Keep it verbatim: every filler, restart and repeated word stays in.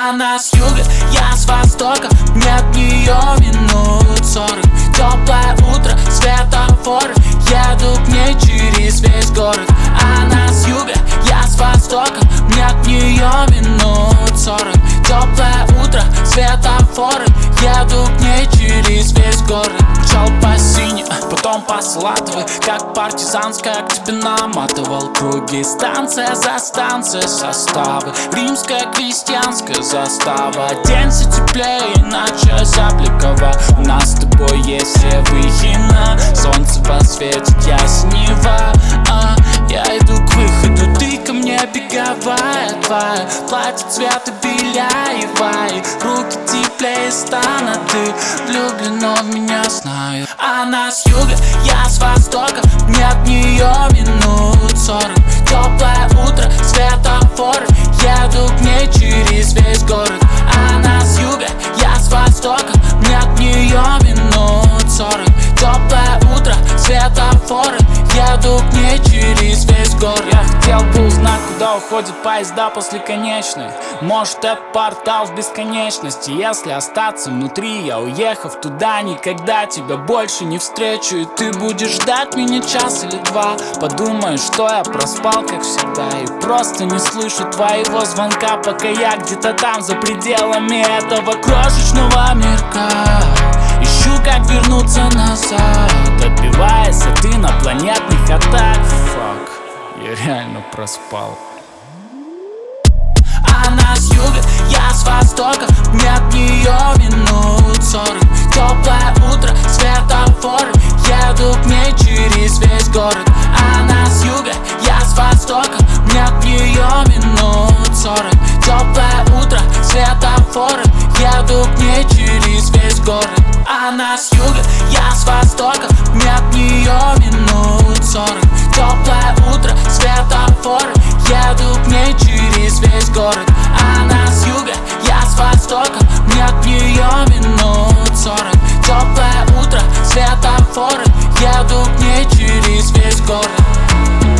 Она с юга, я с востока, мне от нее минут сорок. Теплое утро, светофоры, еду к ней через весь город. Она с юга, я с востока, мне от нее минут сорок. Теплое утро, светофоры, еду к ней через весь город. Шел по сине, потом по сладовой, как партизанская, к тебе наматывал круги. Станция за станцией составы, римская крестьянская застава. Оденься теплее, иначе забликова. У нас с тобой есть все выхина, солнце посветит яснева. а, Я иду к выходу, ты ко мне беговая твоя. Платье цвета беляевая, руки теплее стана. Ты влюблена в меня, знаю. Она с юга, я с востока, мне от нее минут сорок. Теплое утро, светофоры, еду к ней через весь город. Она с юга, я с востока, мне от нее минут сорок. Теплое утро, светофоры, еду к ней через весь город. Я хотел бы узнать, куда уходят поезда после конечной. Может, это портал в бесконечности. Если остаться внутри, я, уехав туда, никогда тебя больше не встречу. И ты будешь ждать меня час или два. Подумаешь, что я проспал, как всегда, и просто не слышу твоего звонка, пока я где-то там, за пределами этого крошечного мирка. Ищу, как вернуться назад, отбиваясь от инопланетных атак. Фак, я реально проспал. Она с юга, я с востока, мне от нее минут сорок. Теплое утро, светофоры, еду к ней через весь город. Она с юга, я с востока, мне от нее минут сорок. Теплое утро, светофоры, еду к ней через весь город. Она с юга, я с востока, мне от нее минут сорок. Теплое утро, светофоры, еду к ней через весь город. Она с юга, я с востока, мне от нее минут сорок. Теплое утро, светофоры, еду к ней через весь город.